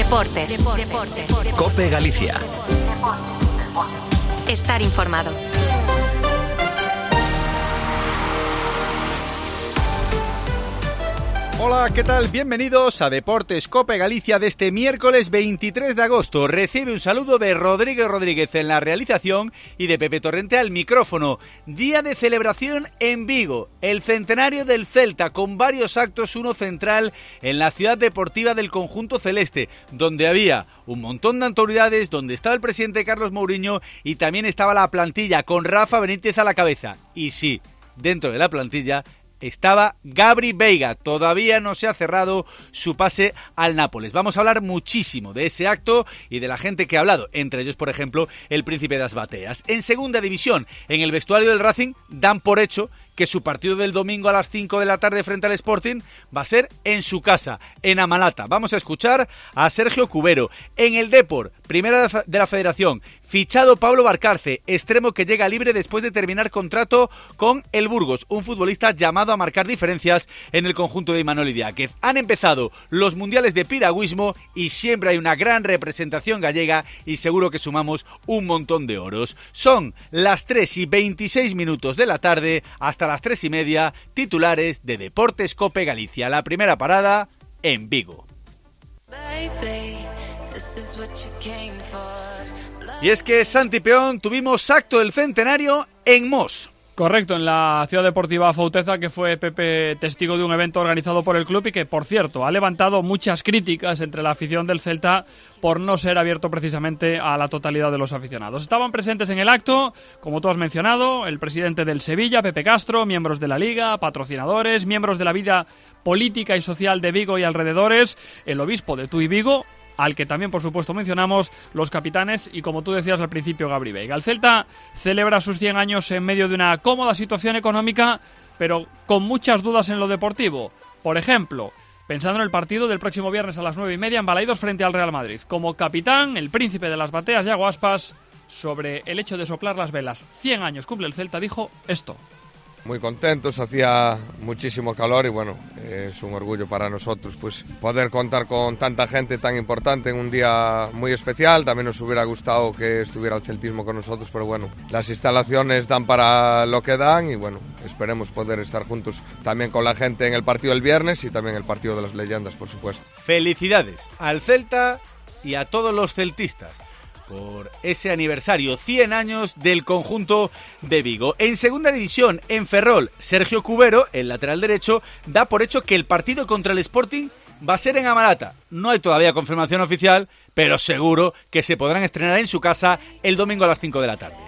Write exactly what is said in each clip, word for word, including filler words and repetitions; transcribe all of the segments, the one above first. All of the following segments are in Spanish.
Deportes. Deportes. COPE Galicia. Estar informado. Hola, ¿qué tal? Bienvenidos a Deportes COPE Galicia de este miércoles veintitrés de agosto. Recibe un saludo de Rodríguez Rodríguez en la realización y de Pepe Torrente al micrófono. Día de celebración en Vigo, el centenario del Celta, con varios actos, uno central en la ciudad deportiva del conjunto celeste, donde había un montón de autoridades, donde estaba el presidente Carlos Mourinho y también estaba la plantilla con Rafa Benítez a la cabeza. Y sí, dentro de la plantilla estaba Gabri Veiga, todavía no se ha cerrado su pase al Nápoles. Vamos a hablar muchísimo de ese acto y de la gente que ha hablado, entre ellos, por ejemplo, el Príncipe das Bateas. En segunda división, en el vestuario del Racing, dan por hecho que su partido del domingo a las cinco de la tarde frente al Sporting va a ser en su casa, en Amalata. Vamos a escuchar a Sergio Cubero. En el Depor, primera de la Federación, fichado Pablo Valcarce, extremo que llega libre después de terminar contrato con el Burgos, un futbolista llamado a marcar diferencias en el conjunto de Imanol Idiáquez. Han empezado los mundiales de piragüismo y siempre hay una gran representación gallega y seguro que sumamos un montón de oros. Son las tres y veintiséis minutos de la tarde, hasta las tres y media, titulares de Deportes COPE Galicia. La primera parada en Vigo. Y es que, Santi Peón, tuvimos acto del centenario en Mos. Correcto, en la Ciudad Deportiva Fauteza, que fue Pepe testigo de un evento organizado por el club y que, por cierto, ha levantado muchas críticas entre la afición del Celta por no ser abierto precisamente a la totalidad de los aficionados. Estaban presentes en el acto, como tú has mencionado, el presidente del Sevilla, Pepe Castro, miembros de la Liga, patrocinadores, miembros de la vida política y social de Vigo y alrededores, el obispo de Tui Vigo, al que también, por supuesto, mencionamos los capitanes y, como tú decías al principio, Gabri Veiga. El Celta celebra sus cien años en medio de una cómoda situación económica, pero con muchas dudas en lo deportivo. Por ejemplo, pensando en el partido del próximo viernes a las nueve y media en Balaidos frente al Real Madrid. Como capitán, el príncipe de las bateas, Iago Aspas, sobre el hecho de soplar las velas. cien años cumple el Celta, dijo esto. Muy contentos, hacía muchísimo calor y bueno, es un orgullo para nosotros pues poder contar con tanta gente tan importante en un día muy especial. También nos hubiera gustado que estuviera el celtismo con nosotros, pero bueno, las instalaciones dan para lo que dan y bueno, esperemos poder estar juntos también con la gente en el partido del viernes y también el partido de las leyendas, por supuesto. Felicidades al Celta y a todos los celtistas por ese aniversario, cien años del conjunto de Vigo. En segunda división, en Ferrol, Sergio Cubero, el lateral derecho, da por hecho que el partido contra el Sporting va a ser en Amalata. No hay todavía confirmación oficial, pero seguro que se podrán estrenar en su casa el domingo a las cinco de la tarde.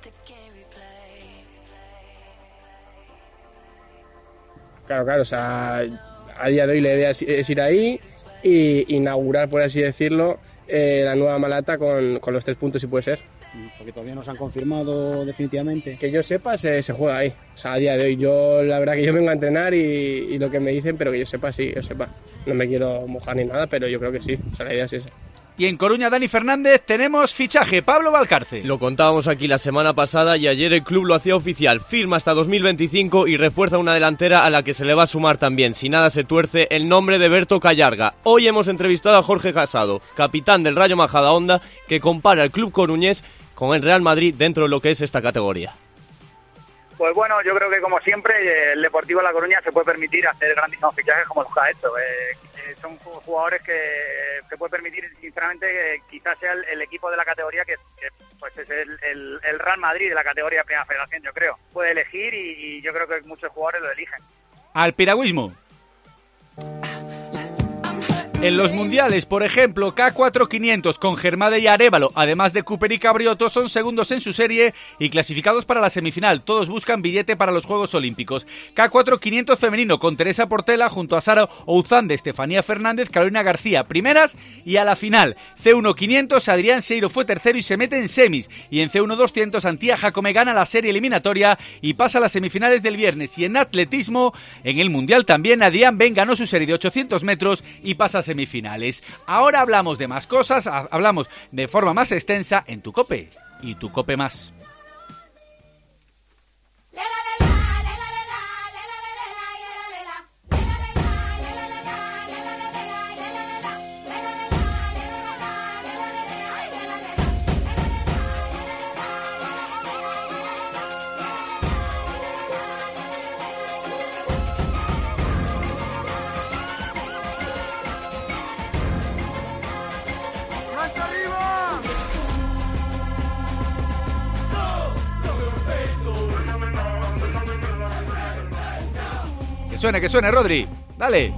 Claro, claro, o sea, a día de hoy la idea es ir ahí e inaugurar, por así decirlo, Eh, la nueva Amalata con, con los tres puntos, si puede ser. Porque todavía no se han confirmado definitivamente. Que yo sepa, se, se juega ahí. O sea, a día de hoy, yo la verdad que yo vengo a entrenar y, y lo que me dicen, pero que yo sepa, sí, yo sepa. No me quiero mojar ni nada, pero yo creo que sí. O sea, la idea es esa. Y en Coruña, Dani Fernández, tenemos fichaje, Pablo Valcarce. Lo contábamos aquí la semana pasada y ayer el club lo hacía oficial. Firma hasta dos mil veinticinco y refuerza una delantera a la que se le va a sumar también, si nada se tuerce, el nombre de Berto Callarga. Hoy hemos entrevistado a Jorge Casado, capitán del Rayo Majadahonda, que compara el club coruñés con el Real Madrid dentro de lo que es esta categoría. Pues bueno, yo creo que como siempre el Deportivo de La Coruña se puede permitir hacer grandísimos fichajes como los que ha hecho. Eh, eh, son jugadores que, que puede permitir, sinceramente, que quizás sea el, el equipo de la categoría que, que pues es el, el, el Real Madrid de la categoría de Primera Federación, yo creo. Puede elegir y, y yo creo que muchos jugadores lo eligen. Al piragüismo. En los mundiales, por ejemplo, K cuatro quinientos con Germade y Arévalo, además de Cooper y Cabriotto, son segundos en su serie y clasificados para la semifinal. Todos buscan billete para los Juegos Olímpicos. K cuatro quinientos femenino con Teresa Portela junto a Sara Ouzande, Estefanía Fernández, Carolina García, primeras y a la final. C uno quinientos, Adrián Seiro fue tercero y se mete en semis. Y en C uno doscientos, Antía Jacome gana la serie eliminatoria y pasa a las semifinales del viernes. Y en atletismo, en el mundial también, Adrián Ben ganó su serie de ochocientos metros y pasa a semifinales. Ahora hablamos de más cosas, hablamos de forma más extensa en Tu Cope y Tu Cope Más. suene, que suene, Rodri. Dale.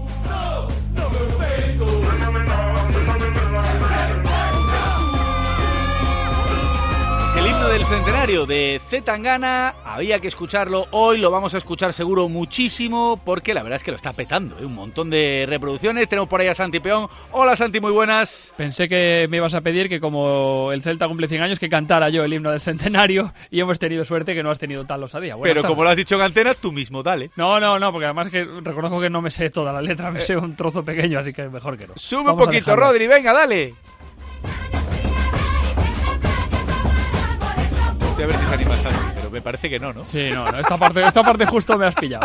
El himno del centenario de C. Tangana, había que escucharlo hoy, lo vamos a escuchar seguro muchísimo, porque la verdad es que lo está petando, ¿eh? Un montón de reproducciones. Tenemos por ahí a Santi Peón. Hola Santi, muy buenas. Pensé que me ibas a pedir que como el Celta cumple cien años, que cantara yo el himno del centenario, y hemos tenido suerte que no has tenido tal osadía. Buenas Pero tardes. como lo has dicho en antena, tú mismo, dale. No, no, no, porque además que reconozco que no me sé toda la letra, me eh. sé un trozo pequeño, así que mejor que no. Sube Vamos un poquito, Rodri, venga, dale. A ver si se anima Santi, pero me parece que no, ¿no? Sí, no, no esta parte, esta parte justo me has pillado.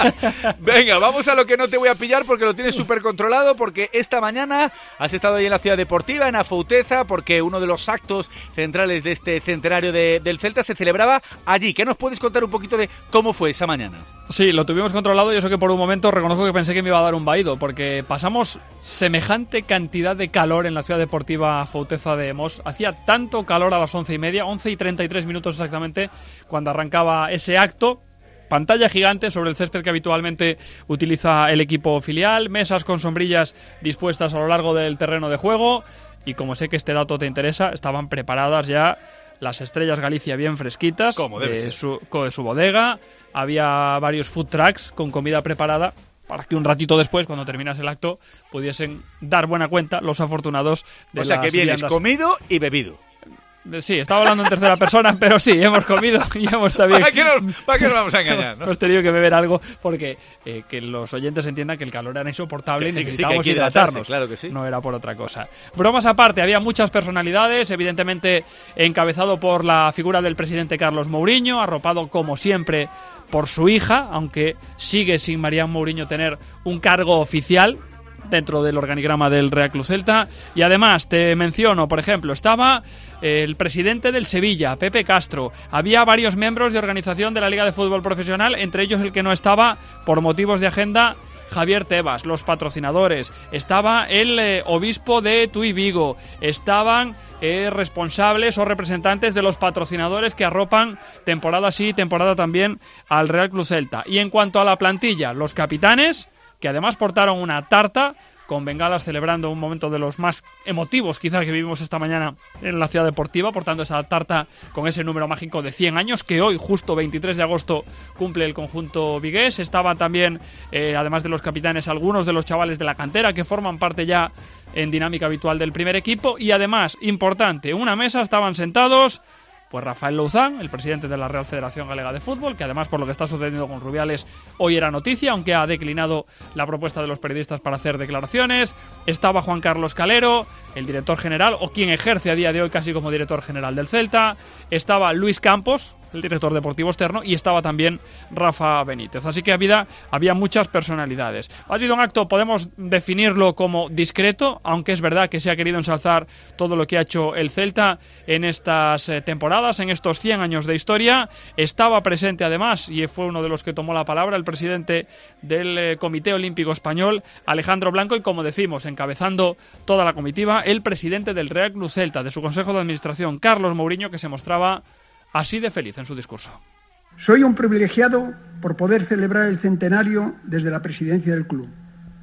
Venga, vamos a lo que no te voy a pillar porque lo tienes súper controlado, porque esta mañana has estado ahí en la Ciudad Deportiva, en Afouteza, porque uno de los actos centrales de este centenario de, del Celta se celebraba allí. ¿Qué nos puedes contar un poquito de cómo fue esa mañana? Sí, lo tuvimos controlado y eso que por un momento reconozco que pensé que me iba a dar un vaído, porque pasamos semejante cantidad de calor en la Ciudad Deportiva Afouteza de Mos. Hacía tanto calor a las once y media, once y treinta y tres minutos exactamente, cuando arrancaba ese acto. Pantalla gigante sobre el césped que habitualmente utiliza el equipo filial, mesas con sombrillas dispuestas a lo largo del terreno de juego, y como sé que este dato te interesa, estaban preparadas ya las Estrellas Galicia bien fresquitas de su, de su bodega. Había varios food trucks con comida preparada para que un ratito después, cuando terminase el acto, pudiesen dar buena cuenta los afortunados de las O sea que vienes viandas. Comido y bebido. Sí, estaba hablando en tercera persona, pero sí, hemos comido y hemos también... ¿Para qué nos, para qué nos vamos a engañar, no? Hemos tenido que beber algo porque eh, que los oyentes entiendan que el calor era insoportable y sí, necesitábamos sí, que hidratarnos. Claro que sí. No era por otra cosa. Bromas aparte, había muchas personalidades, evidentemente encabezado por la figura del presidente Carlos Mourinho, arropado como siempre por su hija, aunque sigue sin Marián Mourinho tener un cargo oficial dentro del organigrama del Real Club Celta. Y además te menciono, por ejemplo, estaba el presidente del Sevilla, Pepe Castro. Había varios miembros de organización de la Liga de Fútbol Profesional, entre ellos el que no estaba por motivos de agenda, Javier Tebas, los patrocinadores. Estaba el eh, obispo de Tui Vigo. Estaban eh, responsables o representantes de los patrocinadores que arropan temporada sí, temporada también al Real Club Celta. Y en cuanto a la plantilla, los capitanes, que además portaron una tarta con bengalas celebrando un momento de los más emotivos quizás que vivimos esta mañana en la Ciudad Deportiva, portando esa tarta con ese número mágico de cien años que hoy, justo veintitrés de agosto, cumple el conjunto vigués. Estaban también, eh, además de los capitanes, algunos de los chavales de la cantera que forman parte ya en dinámica habitual del primer equipo. Y además, importante, en una mesa estaban sentados pues Rafael Louzán, el presidente de la Real Federación Galega de Fútbol, que además por lo que está sucediendo con Rubiales hoy era noticia, aunque ha declinado la propuesta de los periodistas para hacer declaraciones. Estaba Juan Carlos Calero, el director general, o quien ejerce a día de hoy casi como director general del Celta. Estaba Luis Campos, el director deportivo externo, y estaba también Rafa Benítez. Así que había, había muchas personalidades. Ha sido un acto, podemos definirlo como discreto, aunque es verdad que se ha querido ensalzar todo lo que ha hecho el Celta en estas eh, temporadas, en estos cien años de historia. Estaba presente además, y fue uno de los que tomó la palabra, el presidente del eh, Comité Olímpico Español, Alejandro Blanco, y como decimos, encabezando toda la comitiva, el presidente del Real Club Celta, de su Consejo de Administración, Carlos Mourinho, que se mostraba así de feliz en su discurso. Soy un privilegiado por poder celebrar el centenario desde la presidencia del club.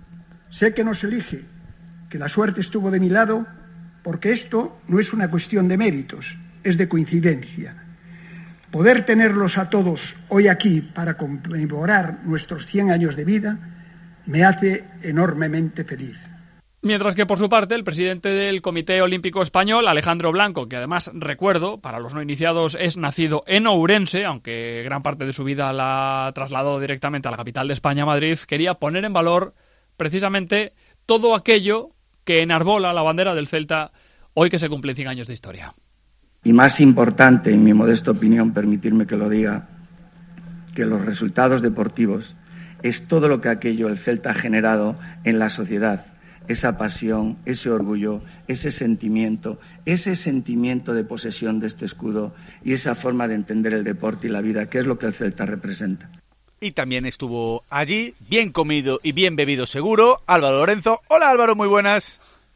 Sé que nos elige, que la suerte estuvo de mi lado, porque esto no es una cuestión de méritos, es de coincidencia. Poder tenerlos a todos hoy aquí para conmemorar nuestros cien años de vida me hace enormemente feliz. Mientras que por su parte el presidente del Comité Olímpico Español, Alejandro Blanco, que además recuerdo, para los no iniciados, es nacido en Ourense, aunque gran parte de su vida la ha trasladado directamente a la capital de España, Madrid, quería poner en valor precisamente todo aquello que enarbola la bandera del Celta hoy que se cumplen cien años de historia. Y más importante, en mi modesta opinión, permitirme que lo diga, que los resultados deportivos es todo lo que aquello el Celta ha generado en la sociedad. Esa pasión, ese orgullo, ese sentimiento, ese sentimiento de posesión de este escudo y esa forma de entender el deporte y la vida, que es lo que el Celta representa. Y también estuvo allí, bien comido y bien bebido seguro, Álvaro Lorenzo. Hola Álvaro, muy buenas.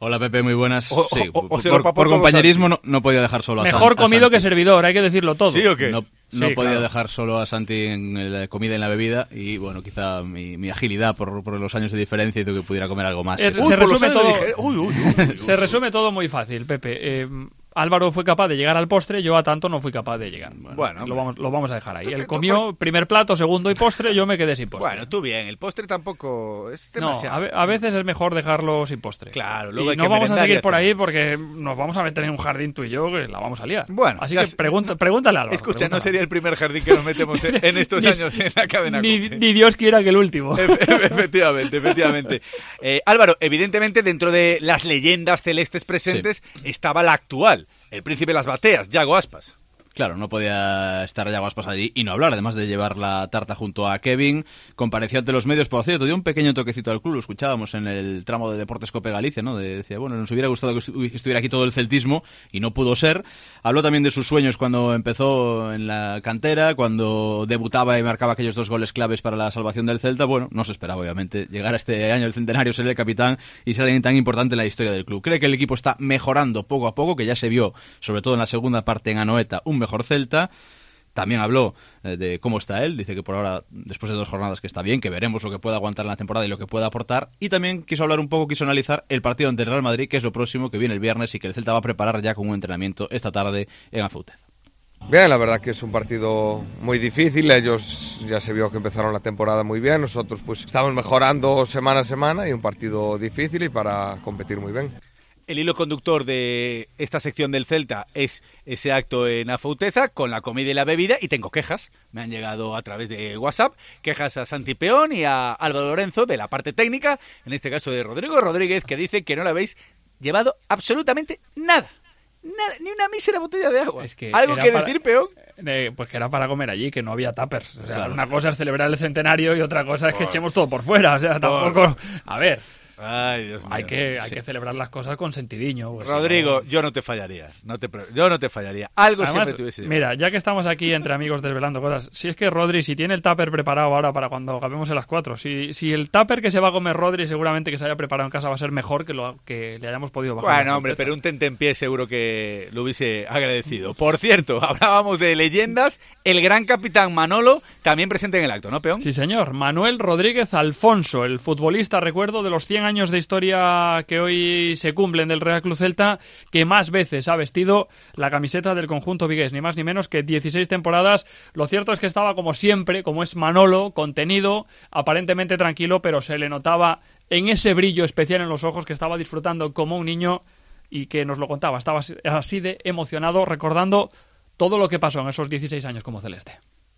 Hola Pepe, muy buenas. O, sí, o, o, por, o por, por compañerismo no, no podía dejar solo a Santi. Mejor comido que servidor, hay que decirlo todo. ¿Sí o qué? No, no sí, podía claro. dejar solo a Santi en la comida y en la bebida y bueno, quizá mi, mi agilidad por, por los años de diferencia hizo que pudiera comer algo más. Es, Uy, se, resume todo, dije, uy, uy, uy, uy, se resume todo muy fácil, Pepe. Eh, Álvaro fue capaz de llegar al postre, yo a tanto no fui capaz de llegar. Bueno, bueno lo, vamos, lo vamos a dejar ahí. ¿Tú Él qué- comió tú- primer plato, segundo y postre, yo me quedé sin postre. Bueno, tú bien, el postre tampoco es no, demasiado. a, ve- a veces es mejor dejarlo sin postre. Claro, luego y hay no que vamos a merendar y seguir por hacer. ahí porque nos vamos a meter en un jardín tú y yo que la vamos a liar. Bueno, así ya que sé- pregunta, pregúntale a Álvaro. Escucha, pregúntale. no sería el primer jardín que nos metemos en, en estos Ni- años en la cadena Ni, COPE. ni Dios quiera que el último. Efe- Efectivamente, efectivamente. Eh, Álvaro, evidentemente dentro de las leyendas celestes presentes estaba la actual, el príncipe de las bateas, Yago Aspas. Claro, no podía estar Yago Aspas allí y no hablar, además de llevar la tarta junto a Kevin. Compareció ante los medios, por cierto, dio un pequeño toquecito al club, lo escuchábamos en el tramo de Deportes Cope Galicia, ¿no? De, decía, bueno, nos hubiera gustado que estu- estuviera aquí todo el celtismo y no pudo ser. Habló también de sus sueños cuando empezó en la cantera, cuando debutaba y marcaba aquellos dos goles claves para la salvación del Celta. Bueno, no se esperaba, obviamente, llegar a este año del centenario, ser el capitán y ser alguien tan importante en la historia del club. Cree que el equipo está mejorando poco a poco, que ya se vio, sobre todo en la segunda parte en Anoeta, un mejor Celta. También habló eh, de cómo está él, dice que por ahora, después de dos jornadas, que está bien, que veremos lo que pueda aguantar en la temporada y lo que pueda aportar. Y también quiso hablar un poco, quiso analizar el partido ante el Real Madrid, que es lo próximo, que viene el viernes y que el Celta va a preparar ya con un entrenamiento esta tarde en Afouteza. Bien, la verdad que es un partido muy difícil, ellos ya se vio que empezaron la temporada muy bien, nosotros pues estamos mejorando semana a semana y un partido difícil y para competir muy bien. El hilo conductor de esta sección del Celta es ese acto en Afouteza con la comida y la bebida, y tengo quejas, me han llegado a través de WhatsApp, quejas a Santi Peón y a Álvaro Lorenzo de la parte técnica, en este caso de Rodrigo Rodríguez, que dice que no le habéis llevado absolutamente nada. Nada, ni una mísera botella de agua. Es que ¿Algo era que para- decir, Peón? Eh, pues que era para comer allí, que no había tuppers. O sea, Claro. una cosa es celebrar el centenario y otra cosa es que Por- echemos todo por fuera. O sea, tampoco... A ver, Ay, Dios mío. hay que, hay que celebrar las cosas con sentidiño. pues, si Rodrigo, no- yo no te fallaría. No te, pre- yo no te fallaría. Algo Además, siempre te hubiese llevado. mira, ya que estamos aquí entre amigos desvelando cosas, si es que Rodri, si tiene el tupper preparado ahora para cuando acabemos en las cuatro, si, si el tupper que se va a comer Rodri seguramente que se haya preparado en casa va a ser mejor que lo que le hayamos podido bajar. Bueno, hombre, pero un tentempié seguro que lo hubiese agradecido. Por cierto, hablábamos de leyendas. El gran capitán Manolo también presente en el acto, ¿no, Peón? Sí, señor. Manuel Rodríguez Alfonso, el futbolista, recuerdo, de los cien años de historia que hoy se cumplen del Real Club Celta, que más veces ha vestido la camiseta del conjunto vigués, ni más ni menos que dieciséis temporadas. Lo cierto es que estaba como siempre, como es Manolo, contenido, aparentemente tranquilo, pero se le notaba en ese brillo especial en los ojos que estaba disfrutando como un niño y que nos lo contaba. Estaba así de emocionado recordando todo lo que pasó en esos dieciséis años como celeste.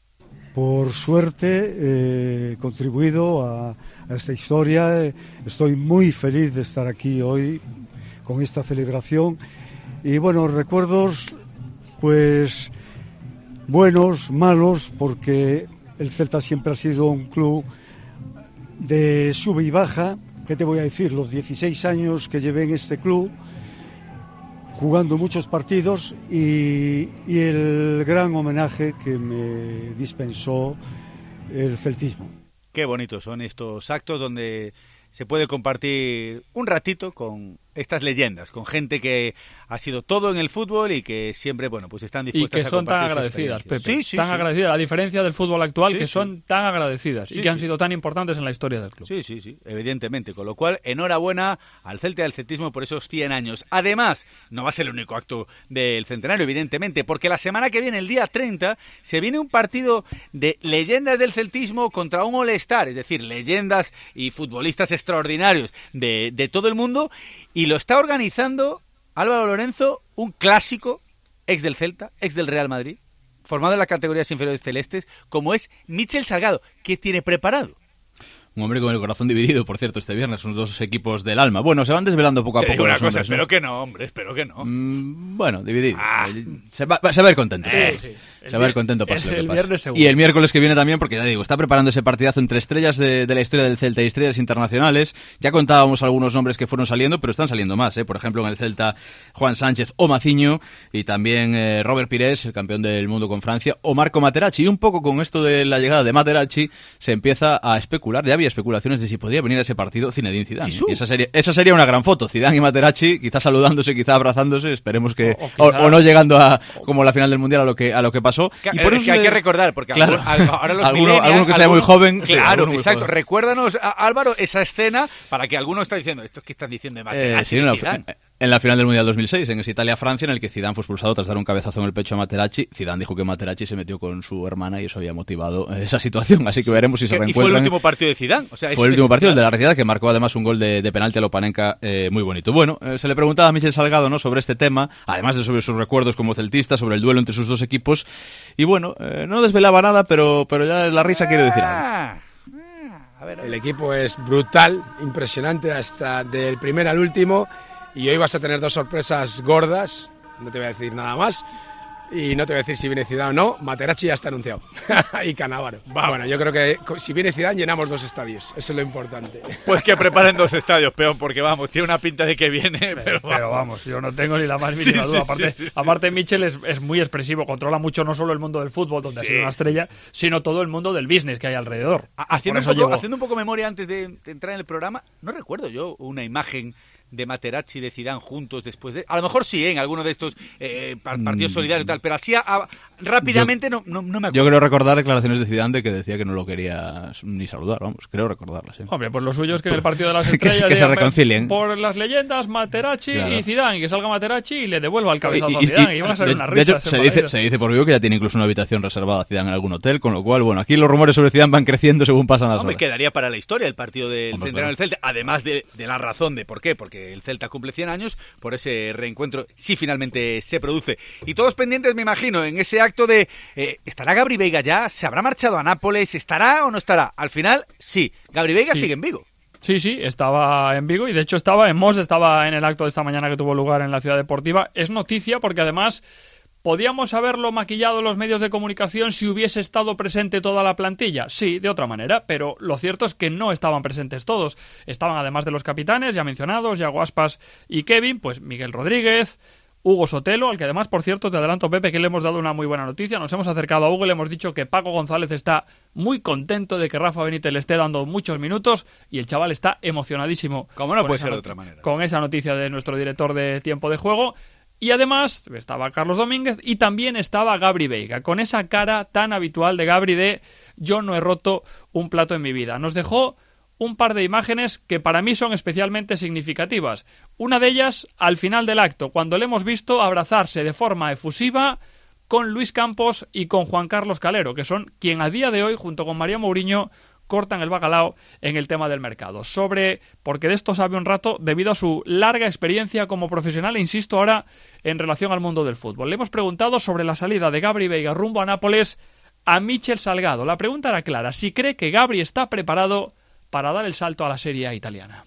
Por suerte eh, he contribuido a, a esta historia. Estoy muy feliz de estar aquí hoy con esta celebración. Y bueno, recuerdos pues buenos, malos, porque el Celta siempre ha sido un club de sube y baja. ¿Qué te voy a decir? Los dieciséis años que llevé en este club, jugando muchos partidos, y, y el gran homenaje que me dispensó el celtismo. Qué bonitos son estos actos donde se puede compartir un ratito con estas leyendas, con gente que ha sido todo en el fútbol y que siempre, bueno, pues están Y dispuestas que a son tan compartir sus agradecidas, Pepe. experiencias. Sí, sí, tan sí. agradecidas, a diferencia del fútbol actual, Sí, que sí. son tan agradecidas Sí, y que han sí. sido tan importantes en la historia del club. Sí, sí, sí, evidentemente. Con lo cual, enhorabuena al Celta y al celtismo por esos cien años. Además, no va a ser el único acto del centenario, evidentemente, porque la semana que viene, el día treinta, se viene un partido de leyendas del celtismo contra un All-Star, es decir, leyendas y futbolistas extraordinarios de, de todo el mundo, y lo está organizando Álvaro Lorenzo, un clásico, ex del Celta, ex del Real Madrid, formado en las categorías inferiores celestes, como es Michel Salgado. ¿Qué tiene preparado? Un hombre con el corazón dividido, por cierto, este viernes, unos dos equipos del alma. Bueno, se van desvelando poco a Te poco digo una los cosa, nombres, ¿no? espero que no, hombre, espero que no. Mm, bueno, dividido. Ah. Eh, Se va, va- se va a ir contento. Eh, sí. Se va a ir contento, pase El lo que pase. viernes seguro. Y el miércoles que viene también, porque ya digo, está preparando ese partidazo entre estrellas de, de la historia del Celta y estrellas internacionales. Ya contábamos algunos nombres que fueron saliendo, pero están saliendo más, ¿eh? Por ejemplo, en el Celta, Juan Sánchez o Maciño, y también eh, Robert Pires, el campeón del mundo con Francia, o Marco Materazzi. Y un poco con esto de la llegada de Materazzi se empieza a especular. Ya había había especulaciones de si podía venir a ese partido Zinedine Zidane. Sí, y esa sería, esa sería una gran foto, Zidane y Materazzi, quizás saludándose, quizás abrazándose, esperemos que o, o, quizá, o no llegando a como la final del Mundial a lo que a lo que pasó. Y por es eso que hay que recordar, porque claro, ahora los alguno, alguno que sea muy joven. Claro, sí, muy exacto. joven. Recuérdanos, Álvaro, esa escena para que alguno está diciendo, ¿esto qué están diciendo de Materazzi? Eh, sí, en, la, en la final del Mundial dos mil seis, en ese Italia-Francia, en el que Zidane fue expulsado tras dar un cabezazo en el pecho a Materazzi. Zidane dijo que Materazzi se metió con su hermana y eso había motivado esa situación, así que veremos si se reencuentran. Y fue el último partido de Zidane. O sea, es, fue el último es, partido, claro. el de la Realidad, que marcó además un gol de, de penalti a Lopanenka eh, muy bonito. Bueno, eh, se le preguntaba a Michel Salgado, ¿no?, sobre este tema, además de sobre sus recuerdos como celtista, sobre el duelo entre sus dos equipos, y bueno, eh, no desvelaba nada, pero, pero ya la risa quiere decir algo. A ver, el equipo es brutal, impresionante, hasta del primer al último, y hoy vas a tener dos sorpresas gordas, no te voy a decir nada más, y no te voy a decir si viene Zidane o no. Materazzi ya está anunciado, y Cannavaro. Va. Bueno, yo creo que si viene Zidane llenamos dos estadios, eso es lo importante. Pues que preparen dos estadios, peón, porque vamos, tiene una pinta de que viene, sí, pero, vamos. pero vamos, yo no tengo ni la más mínima sí, duda. Sí, aparte, sí, sí, aparte Michel es, es muy expresivo, controla mucho no solo el mundo del fútbol, donde sí, ha sido una estrella, sí, sí. sino todo el mundo del business que hay alrededor. Haciendo un, poco, haciendo un poco memoria antes de, de entrar en el programa, no recuerdo yo una imagen de Materazzi y de Zidane juntos después de... A lo mejor sí, ¿eh? En alguno de estos eh, partidos mm. solidarios y tal, pero así a, a, rápidamente yo, no, no, no me acuerdo. Yo creo recordar declaraciones de Zidane de que decía que no lo quería ni saludar, vamos, creo recordarlas. ¿Sí? Hombre, pues lo suyo es que en el partido de las estrellas... que, que se reconcilien. Por las leyendas, Materazzi claro. y Zidane, y que salga Materazzi y le devuelva el cabezazo y, y, a Zidane, y, y van a salir unas risas. Se dice, se dice por vivo que ya tiene incluso una habitación reservada a Zidane en algún hotel, con lo cual, bueno, aquí los rumores sobre Zidane van creciendo según pasan las Hombre, horas. Quedaría para la historia el partido del Centenario del Celta, además de, de la razón de por qué, porque el Celta cumple cien años, por ese reencuentro, si finalmente se produce. Y todos pendientes, me imagino, en ese acto de eh, ¿estará Gabri Veiga ya? ¿Se habrá marchado a Nápoles? ¿Estará o no estará? Al final, sí, Gabri Veiga sí. sigue en Vigo. Sí, sí, estaba en Vigo y de hecho estaba en Mos, estaba en el acto de esta mañana que tuvo lugar en la Ciudad Deportiva. Es noticia porque además ¿podíamos haberlo maquillado en los medios de comunicación si hubiese estado presente toda la plantilla? Sí, de otra manera, pero lo cierto es que no estaban presentes todos. Estaban, además de los capitanes, ya mencionados, Yago Aspas y Kevin, pues Miguel Rodríguez, Hugo Sotelo, al que además, por cierto, te adelanto, Pepe, que le hemos dado una muy buena noticia. Nos hemos acercado a Hugo y le hemos dicho que Paco González está muy contento de que Rafa Benítez le esté dando muchos minutos y el chaval está emocionadísimo. ¿Cómo no puede ser de otra manera? Con esa noticia de nuestro director de tiempo de juego. Y además estaba Carlos Domínguez y también estaba Gabri Veiga, con esa cara tan habitual de Gabri de yo no he roto un plato en mi vida. Nos dejó un par de imágenes que para mí son especialmente significativas. Una de ellas al final del acto, cuando le hemos visto abrazarse de forma efusiva con Luis Campos y con Juan Carlos Calero, que son quien a día de hoy, junto con María Mourinho, cortan el bacalao en el tema del mercado. Sobre, porque de esto sabe un rato, debido a su larga experiencia como profesional, e insisto ahora en relación al mundo del fútbol. Le hemos preguntado sobre la salida de Gabri Veiga rumbo a Nápoles a Michel Salgado. La pregunta era clara, si cree que Gabri está preparado para dar el salto a la Serie A italiana.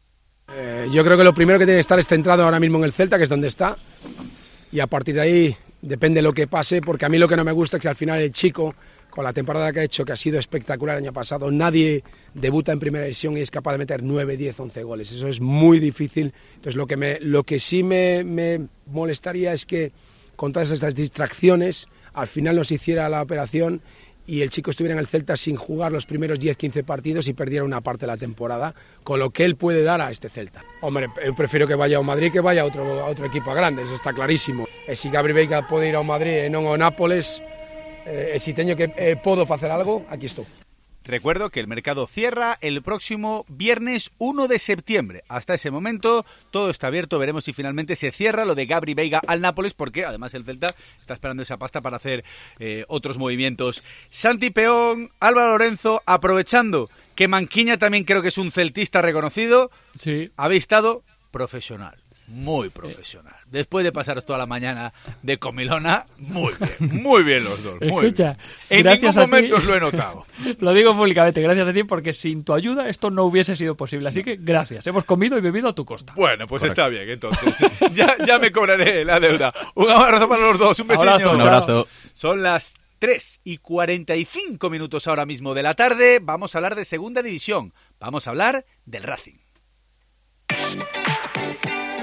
Eh, yo creo que lo primero que tiene que estar es centrado ahora mismo en el Celta, que es donde está, y a partir de ahí depende de lo que pase, porque a mí lo que no me gusta es que al final el chico, con la temporada que ha hecho, que ha sido espectacular el año pasado, nadie debuta en primera división y es capaz de meter nueve, diez, once goles. Eso es muy difícil. Entonces lo que, me, lo que sí me, me molestaría es que con todas estas distracciones al final nos hiciera la operación y el chico estuviera en el Celta sin jugar los primeros diez, quince partidos y perdiera una parte de la temporada, con lo que él puede dar a este Celta. Hombre, yo prefiero que vaya a un Madrid que vaya a otro, a otro equipo grande, eso está clarísimo. E si Gabri Veiga pode ir a un Madrid e non ao Nápoles, Eh, si teño que eh, podo facer algo, aquí estou. Recuerdo que el mercado cierra el próximo viernes uno de septiembre. Hasta ese momento todo está abierto. Veremos si finalmente se cierra lo de Gabri Veiga al Nápoles, porque además el Celta está esperando esa pasta para hacer eh, otros movimientos. Santi Peón, Álvaro Lorenzo, aprovechando que Manquiña también creo que es un celtista reconocido, sí. Habéis estado profesional. Muy profesional. Después de pasaros toda la mañana de comilona, muy bien, muy bien los dos. Muy Escucha, bien. En ningún momento os lo he notado. Lo digo públicamente, gracias a ti, porque sin tu ayuda esto no hubiese sido posible. Así que gracias, hemos comido y bebido a tu costa. Bueno, pues Correcto. Está bien, entonces. ya, ya me cobraré la deuda. Un abrazo para los dos, un besiño. Abrazo, un abrazo. Son las tres y cuarenta y cinco minutos ahora mismo de la tarde. Vamos a hablar de Segunda División. Vamos a hablar del Racing.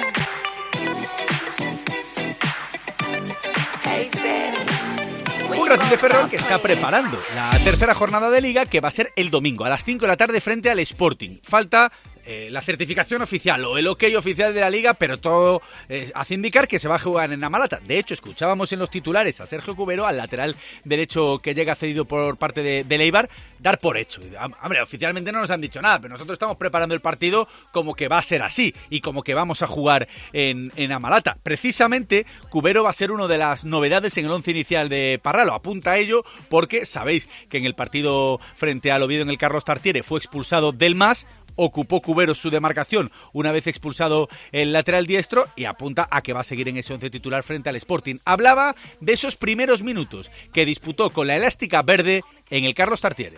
Un Racing de Ferrol, que está preparando la tercera jornada de Liga, que va a ser el domingo a las cinco de la tarde frente al Sporting. Falta Eh, la certificación oficial o el ok oficial de la Liga, pero todo eh, hace indicar que se va a jugar en Amalata. De hecho, escuchábamos en los titulares a Sergio Cubero, al lateral derecho que llega cedido por parte de, de Eibar, dar por hecho. Hombre, oficialmente no nos han dicho nada, pero nosotros estamos preparando el partido como que va a ser así y como que vamos a jugar en, en Amalata. Precisamente, Cubero va a ser una de las novedades en el once inicial de Parralo. Apunta a ello porque sabéis que en el partido frente al Oviedo en el Carlos Tartiere fue expulsado Delmas. Ocupó Cubero su demarcación una vez expulsado el lateral diestro y apunta a que va a seguir en ese once titular frente al Sporting. Hablaba de esos primeros minutos que disputó con la elástica verde en el Carlos Tartiere.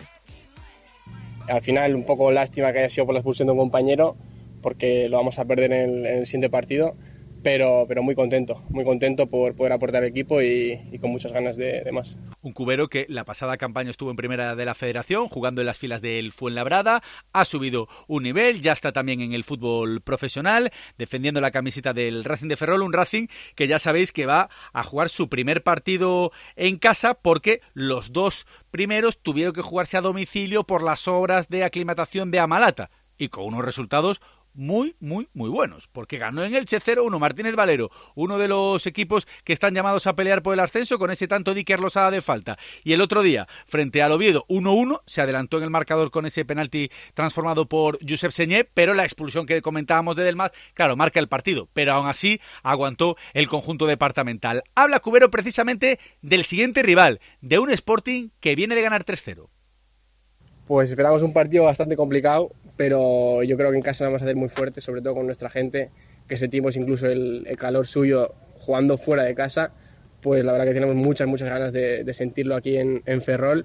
Al final, un poco lástima que haya sido por la expulsión de un compañero, porque lo vamos a perder en el, en el siguiente partido. Pero, pero muy contento, muy contento por poder aportar al equipo y, y con muchas ganas de, de más. Un Cubero que la pasada campaña estuvo en primera de la Federación, jugando en las filas del Fuenlabrada, ha subido un nivel, ya está también en el fútbol profesional, defendiendo la camiseta del Racing de Ferrol, un Racing que ya sabéis que va a jugar su primer partido en casa porque los dos primeros tuvieron que jugarse a domicilio por las obras de aclimatación de Amalata y con unos resultados muy, muy, muy buenos, porque ganó en Elche cero uno Martínez Valero, uno de los equipos que están llamados a pelear por el ascenso con ese tanto Dicker Losada de falta. Y el otro día, frente al Oviedo, uno uno, se adelantó en el marcador con ese penalti transformado por Josep Señé, pero la expulsión que comentábamos de Delmas, claro, marca el partido, pero aún así aguantó el conjunto departamental. Habla Cubero precisamente del siguiente rival, de un Sporting que viene de ganar tres cero. Pues esperamos un partido bastante complicado, pero yo creo que en casa vamos a hacer muy fuerte, sobre todo con nuestra gente, que sentimos incluso el, el calor suyo jugando fuera de casa. Pues la verdad que tenemos muchas, muchas ganas de, de sentirlo aquí en, en Ferrol.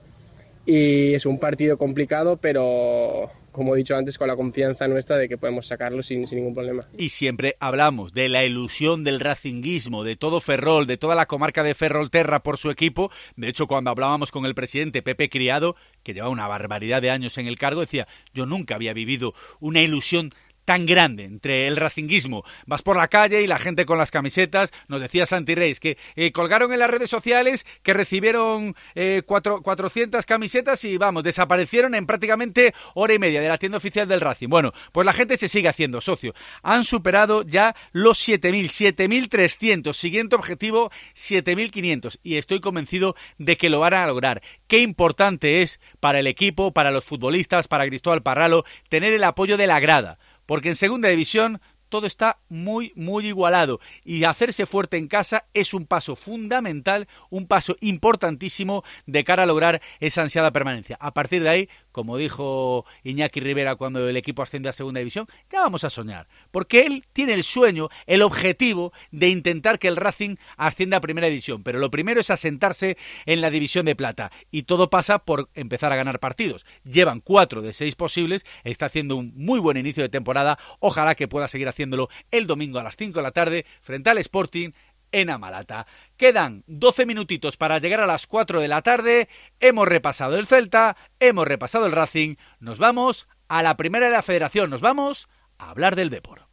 Y es un partido complicado, pero como he dicho antes, con la confianza nuestra de que podemos sacarlo sin, sin ningún problema. Y siempre hablamos de la ilusión del racinguismo, de todo Ferrol, de toda la comarca de Ferrolterra por su equipo. De hecho, cuando hablábamos con el presidente Pepe Criado, que lleva una barbaridad de años en el cargo, decía, yo nunca había vivido una ilusión tan grande entre el racinguismo. Vas por la calle y la gente con las camisetas, nos decía Santi Reis, que eh, colgaron en las redes sociales que recibieron eh, cuatro, cuatrocientas camisetas y vamos, desaparecieron en prácticamente hora y media de la tienda oficial del Racing. Bueno, pues la gente se sigue haciendo socio. Han superado ya los siete mil, siete mil trescientos. Siguiente objetivo, siete mil quinientos. Y estoy convencido de que lo van a lograr. Qué importante es para el equipo, para los futbolistas, para Cristóbal Parralo, tener el apoyo de la grada. Porque en segunda división todo está muy, muy igualado y hacerse fuerte en casa es un paso fundamental, un paso importantísimo de cara a lograr esa ansiada permanencia. A partir de ahí, como dijo Iñaki Rivera cuando el equipo asciende a segunda división, ya vamos a soñar, porque él tiene el sueño, el objetivo de intentar que el Racing ascienda a primera división, pero lo primero es asentarse en la división de plata y todo pasa por empezar a ganar partidos. Llevan cuatro de seis posibles, está haciendo un muy buen inicio de temporada, ojalá que pueda seguir haciendo el domingo a las cinco de la tarde frente al Sporting en Amalata. Quedan doce minutitos para llegar a las cuatro de la tarde. Hemos repasado el Celta, hemos repasado el Racing. Nos vamos a la primera de la Federación. Nos vamos a hablar del Depor.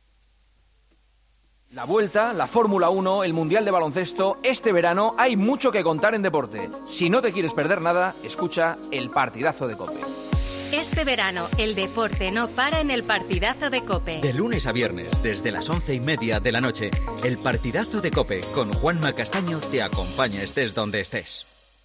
La Vuelta, la Fórmula uno, el Mundial de Baloncesto. Este verano hay mucho que contar en deporte. Si no te quieres perder nada, escucha el Partidazo de COPE. Este verano, el deporte no para en el Partidazo de COPE. De lunes a viernes, desde las once y media de la noche, el Partidazo de COPE con Juanma Castaño te acompaña estés donde estés.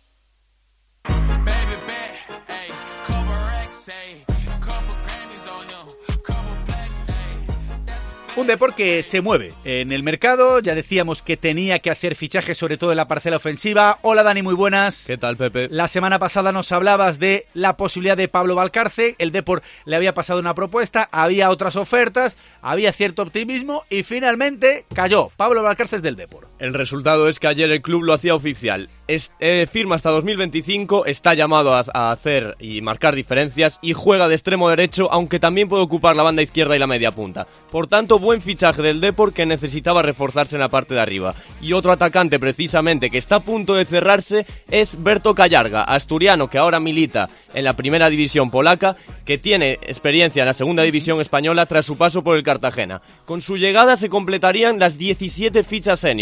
Un Depor que se mueve en el mercado, ya decíamos que tenía que hacer fichajes sobre todo en la parcela ofensiva. Hola Dani, muy buenas. ¿Qué tal, Pepe? La semana pasada nos hablabas de la posibilidad de Pablo Valcarce, el Depor le había pasado una propuesta, había otras ofertas, había cierto optimismo y finalmente cayó Pablo Valcarce del Depor. El resultado es que ayer el club lo hacía oficial. Es, eh, firma hasta dos mil veinticinco, está llamado a, a hacer y marcar diferencias y juega de extremo derecho, aunque también puede ocupar la banda izquierda y la media punta. Por tanto, buen fichaje del Depor que necesitaba reforzarse en la parte de arriba. Y otro atacante precisamente que está a punto de cerrarse es Berto Callarga, asturiano que ahora milita en la primera división polaca, que tiene experiencia en la segunda división española tras su paso por el Cartagena. Con su llegada se completarían las diecisiete fichas senior.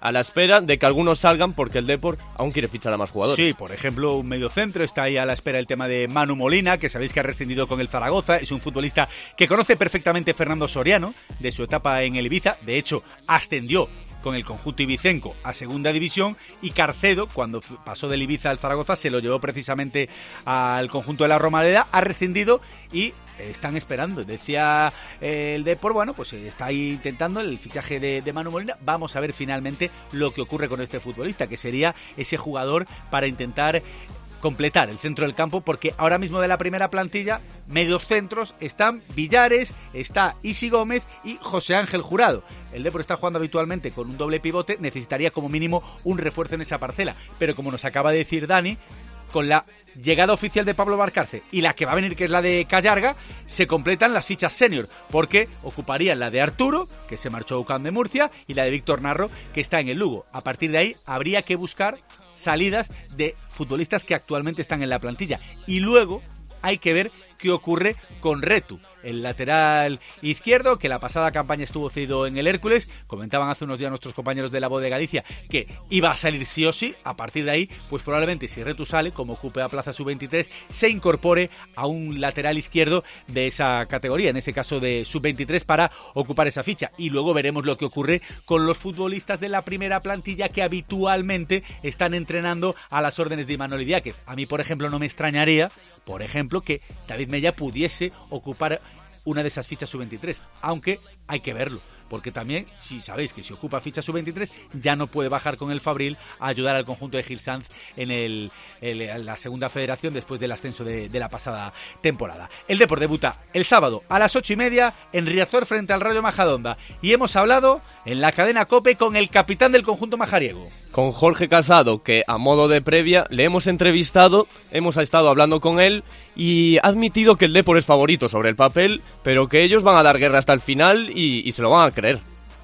a la espera de que algunos salgan porque el Depor aún quiere fichar a más jugadores. Sí, por ejemplo, un mediocentro, está ahí a la espera el tema de Manu Molina, que sabéis que ha rescindido con el Zaragoza, es un futbolista que conoce perfectamente Fernando Soriano, de su etapa en el Ibiza, de hecho ascendió con el conjunto ibicenco a segunda división, y Carcedo, cuando pasó del Ibiza al Zaragoza, se lo llevó precisamente al conjunto de la Romareda, ha rescindido y están esperando. Decía eh, el Depor, bueno, pues está ahí intentando el fichaje de, de Manu Molina. Vamos a ver finalmente lo que ocurre con este futbolista, que sería ese jugador para intentar completar el centro del campo, porque ahora mismo de la primera plantilla, medios centros, están Villares, está Isi Gómez y José Ángel Jurado. El Depor está jugando habitualmente con un doble pivote, necesitaría como mínimo un refuerzo en esa parcela, pero como nos acaba de decir Dani, con la llegada oficial de Pablo Valcarce y la que va a venir, que es la de Callarga, se completan las fichas senior, porque ocuparían la de Arturo, que se marchó a U C A M de Murcia, y la de Víctor Narro, que está en el Lugo. A partir de ahí habría que buscar salidas de futbolistas que actualmente están en la plantilla, y luego hay que ver qué ocurre con Retu, el lateral izquierdo, que la pasada campaña estuvo cedido en el Hércules. Comentaban hace unos días nuestros compañeros de La Voz de Galicia que iba a salir sí o sí. A partir de ahí, pues probablemente si Retu sale, como ocupe a plaza sub veintitrés, se incorpore a un lateral izquierdo de esa categoría, en ese caso de sub veintitrés, para ocupar esa ficha. Y luego veremos lo que ocurre con los futbolistas de la primera plantilla que habitualmente están entrenando a las órdenes de Imanol Idiáquez. A mí, por ejemplo, no me extrañaría, por ejemplo, que David Mella pudiese ocupar una de esas fichas sub veintitrés, aunque hay que verlo, porque también, si sabéis que si ocupa ficha sub veintitrés, ya no puede bajar con el Fabril a ayudar al conjunto de Gil Sanz en el, el, la segunda federación después del ascenso de, de la pasada temporada. El Depor debuta el sábado a las ocho y media en Riazor frente al Rayo Majadahonda, y hemos hablado en la cadena COPE con el capitán del conjunto majariego, con Jorge Casado, que a modo de previa le hemos entrevistado, hemos estado hablando con él y ha admitido que el Depor es favorito sobre el papel, pero que ellos van a dar guerra hasta el final y, y se lo van a creer.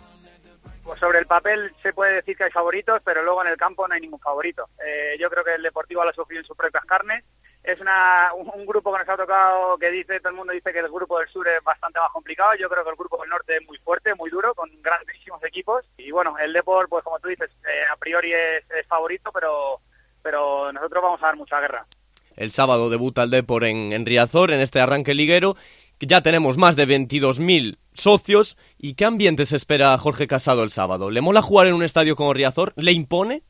Pues sobre el papel se puede decir que hay favoritos, pero luego en el campo no hay ningún favorito. Eh, yo creo que el Deportivo lo ha sufrido en sus propias carnes. Es una, un, un grupo que nos ha tocado, que dice todo el mundo dice que el grupo del sur es bastante más complicado. Yo creo que el grupo del norte es muy fuerte, muy duro, con grandísimos equipos. Y bueno, el Depor, pues como tú dices, eh, a priori es, es favorito, pero, pero nosotros vamos a dar mucha guerra. El sábado debuta el Depor en, en Riazor, en este arranque liguero. Ya tenemos más de veintidós mil socios. ¿Y qué ambiente se espera a Jorge Casado el sábado? ¿Le mola jugar en un estadio como Riazor? ¿Le impone?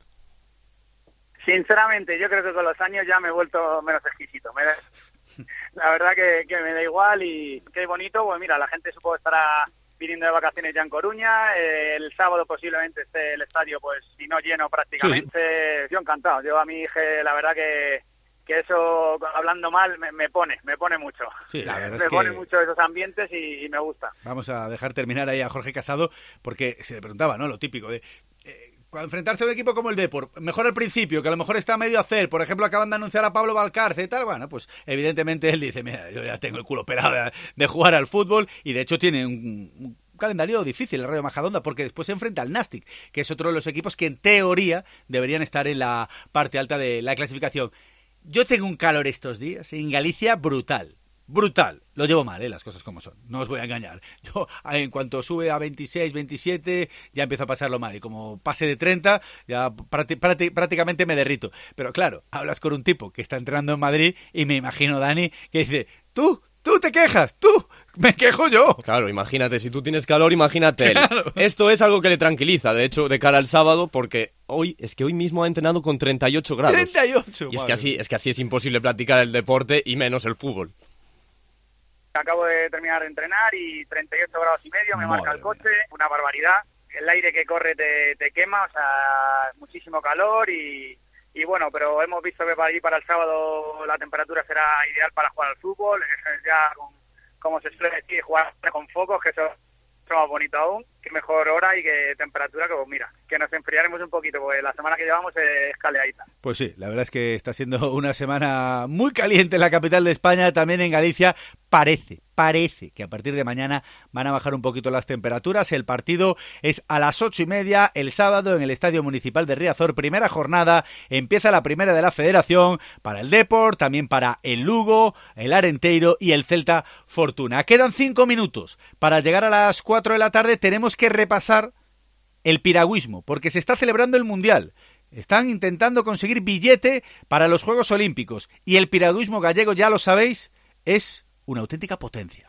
Sinceramente, yo creo que con los años ya me he vuelto menos exquisito. Me da, la verdad que, que me da igual, y qué bonito. Pues mira, la gente supongo estará viniendo de vacaciones ya en Coruña. Eh, el sábado posiblemente esté el estadio, pues si no lleno prácticamente. Sí. Yo encantado. Yo a mi hija, la verdad que... que eso, hablando mal, me, me pone, me pone mucho. Sí, la verdad me es que pone mucho esos ambientes y, y me gusta. Vamos a dejar terminar ahí a Jorge Casado, porque se le preguntaba, ¿no?, lo típico de... Eh, Cuando enfrentarse a un equipo como el Depor, mejor al principio, que a lo mejor está medio a hacer, por ejemplo, acaban de anunciar a Pablo Valcarce y tal, bueno, pues evidentemente él dice, mira, yo ya tengo el culo operado de, de jugar al fútbol, y de hecho tiene un, un calendario difícil el Rayo Majadahonda, porque después se enfrenta al Nastic, que es otro de los equipos que en teoría deberían estar en la parte alta de la clasificación. Yo tengo un calor estos días en Galicia brutal. Brutal, lo llevo mal, ¿eh? Las cosas como son, no os voy a engañar. Yo, en cuanto sube a veintiséis, veintisiete, ya empiezo a pasarlo mal, y como pase de treinta, ya prácti- prácti- prácticamente me derrito. Pero claro, hablas con un tipo que está entrenando en Madrid, y me imagino, Dani, que dice, tú, tú te quejas, tú, me quejo yo. Claro, imagínate, si tú tienes calor, imagínate él. Claro. Esto es algo que le tranquiliza, de hecho, de cara al sábado, porque hoy, es que hoy mismo ha entrenado con treinta y ocho grados. treinta y ocho, Y es que así, es que así es imposible practicar el deporte, y menos el fútbol. Acabo de terminar de entrenar y treinta y ocho grados y medio, me marca el coche, una barbaridad. El aire que corre te, te quema, o sea, muchísimo calor y, y bueno, pero hemos visto que para allí, para el sábado, la temperatura será ideal para jugar al fútbol, ya con, como se suele decir, jugar con focos, que eso es más bonito aún, que mejor hora y que temperatura, que pues mira, que nos enfriaremos un poquito, porque la semana que llevamos es caleadita. Pues sí, la verdad es que está siendo una semana muy caliente en la capital de España, también en Galicia. Parece, parece que a partir de mañana van a bajar un poquito las temperaturas. El partido es a las ocho y media el sábado en el Estadio Municipal de Riazor. Primera jornada, empieza la primera de la Federación para el Depor, también para el Lugo, el Arenteiro y el Celta Fortuna. Quedan cinco minutos para llegar a las cuatro de la tarde. Tenemos que repasar el piragüismo, porque se está celebrando el Mundial. Están intentando conseguir billete para los Juegos Olímpicos y el piragüismo gallego, ya lo sabéis, es una auténtica potencia.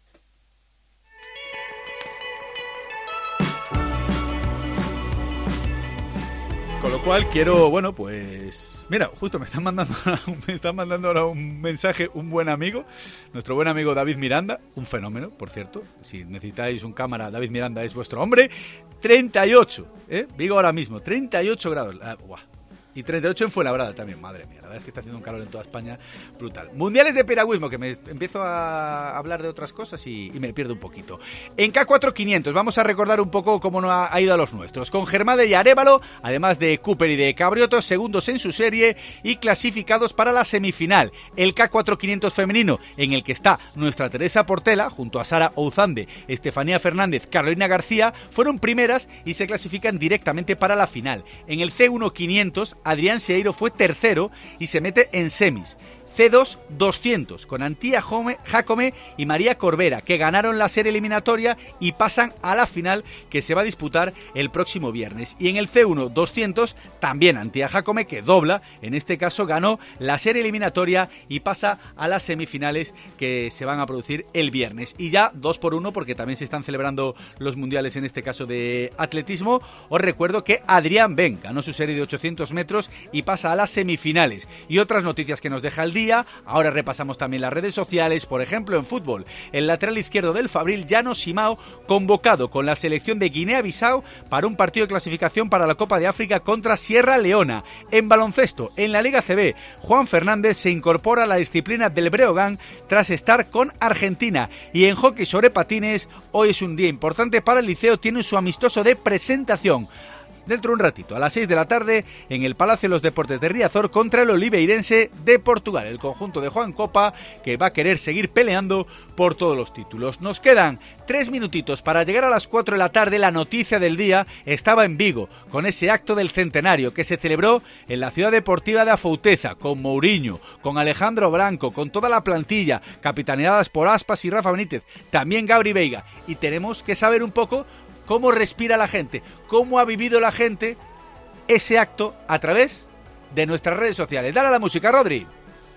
Con lo cual quiero, bueno, pues... Mira, justo me están mandando me están mandando ahora un mensaje un buen amigo, nuestro buen amigo David Miranda, un fenómeno, por cierto. Si necesitáis un cámara, David Miranda es vuestro hombre. treinta y ocho, ¿eh? Vigo ahora mismo, treinta y ocho grados. Ah, ¡guau! Y treinta y ocho en Fuenlabrada también, madre mía, la verdad es que está haciendo un calor en toda España brutal. Mundiales de piragüismo, que me empiezo a hablar de otras cosas y, y me pierdo un poquito. En K cuatro quinientos vamos a recordar un poco cómo no ha, ha ido a los nuestros. Con Germade y Arévalo, además de Cooper y de Cabrioto, segundos en su serie y clasificados para la semifinal. El K cuatro quinientos femenino, en el que está nuestra Teresa Portela, junto a Sara Ouzande, Estefanía Fernández, Carolina García, fueron primeras y se clasifican directamente para la final. En el C uno quinientos, Adrián Seiro fue tercero y se mete en semis. C dos doscientos con Antía Jacome y María Corbera, que ganaron la serie eliminatoria y pasan a la final, que se va a disputar el próximo viernes. Y en el C uno doscientos también Antía Jacome, que dobla, en este caso ganó la serie eliminatoria y pasa a las semifinales que se van a producir el viernes. Y ya dos por uno, porque también se están celebrando los mundiales, en este caso de atletismo. Os recuerdo que Adrián Ben ganó su serie de ochocientos metros y pasa a las semifinales. Y otras noticias que nos deja el día. Ahora repasamos también las redes sociales. Por ejemplo, en fútbol, el lateral izquierdo del Fabril, Llano Simao, convocado con la selección de Guinea-Bissau para un partido de clasificación para la Copa de África contra Sierra Leona. En baloncesto, en la Liga C B, Juan Fernández se incorpora a la disciplina del Breogán tras estar con Argentina. Y en hockey sobre patines, hoy es un día importante para el Liceo, tiene su amistoso de presentación. Dentro de un ratito, a las seis de la tarde, en el Palacio de los Deportes de Riazor contra el Oliveirense de Portugal. El conjunto de Juan Copa, que va a querer seguir peleando por todos los títulos. Nos quedan tres minutitos para llegar a las cuatro de la tarde. La noticia del día estaba en Vigo, con ese acto del centenario que se celebró en la ciudad deportiva de Afouteza, con Mourinho, con Alejandro Blanco, con toda la plantilla, capitaneadas por Aspas y Rafa Benítez, también Gabri Veiga. Y tenemos que saber un poco cómo respira la gente, cómo ha vivido la gente ese acto a través de nuestras redes sociales. Dale a la música, Rodri.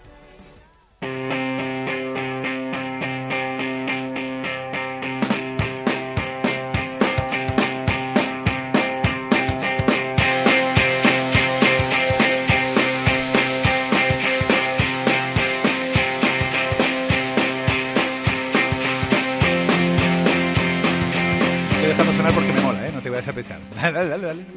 Dejando sonar porque me mola, ¿eh? No te vayas a pensar. Dale, dale, dale, dale.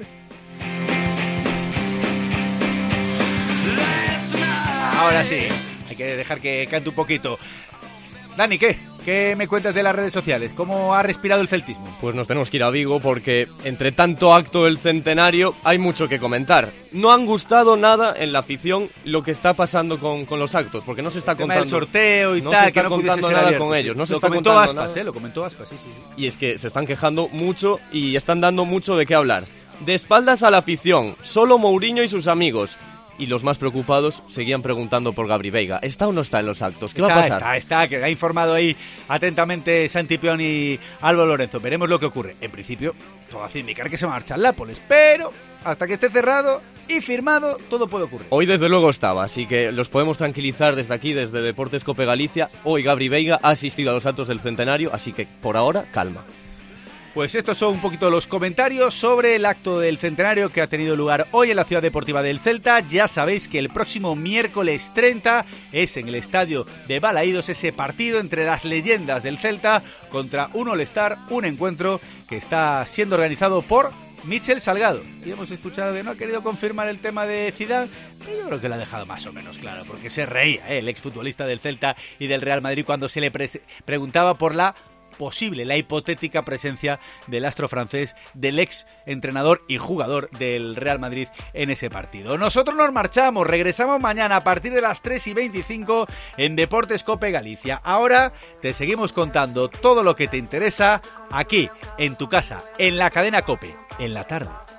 Ahora sí, hay que dejar que cante un poquito. Dani, ¿qué? ¿Qué me cuentas de las redes sociales? ¿Cómo ha respirado el celtismo? Pues nos tenemos que ir a Vigo porque entre tanto acto del centenario hay mucho que comentar. No han gustado nada en la afición lo que está pasando con, con los actos, porque no se está el contando el sorteo y no tal, se está que no contando ser nada abierto, con sí. ellos. No se lo está comentó contando Aspas, nada. ¿eh? Lo comentó Aspas, sí, sí, sí. Y es que se están quejando mucho y están dando mucho de qué hablar. De espaldas a la afición, solo Mourinho y sus amigos. Y los más preocupados seguían preguntando por Gabri Veiga. ¿Está o no está en los actos? ¿Qué está, va a pasar? Está, está, que ha informado ahí atentamente Santi Pion y Álvaro Lorenzo. Veremos lo que ocurre. En principio, todo hace indicar que se marcha al Nápoles, pero hasta que esté cerrado y firmado, todo puede ocurrir. Hoy desde luego estaba, así que los podemos tranquilizar desde aquí, desde Deportes Cope Galicia. Hoy Gabri Veiga ha asistido a los actos del centenario, así que por ahora, calma. Pues estos son un poquito los comentarios sobre el acto del centenario que ha tenido lugar hoy en la Ciudad Deportiva del Celta. Ya sabéis que el próximo miércoles treinta es en el estadio de Balaídos ese partido entre las leyendas del Celta contra un All-Star, un encuentro que está siendo organizado por Michel Salgado. Y hemos escuchado que no ha querido confirmar el tema de Zidane, pero yo creo que lo ha dejado más o menos claro, porque se reía ¿eh? el exfutbolista del Celta y del Real Madrid cuando se le pre- preguntaba por la posible, la hipotética presencia del astro francés, del ex entrenador y jugador del Real Madrid en ese partido. Nosotros nos marchamos, regresamos mañana a partir de las tres y veinticinco en Deportes Cope Galicia. Ahora te seguimos contando todo lo que te interesa aquí, en tu casa, en la cadena Cope, en la tarde.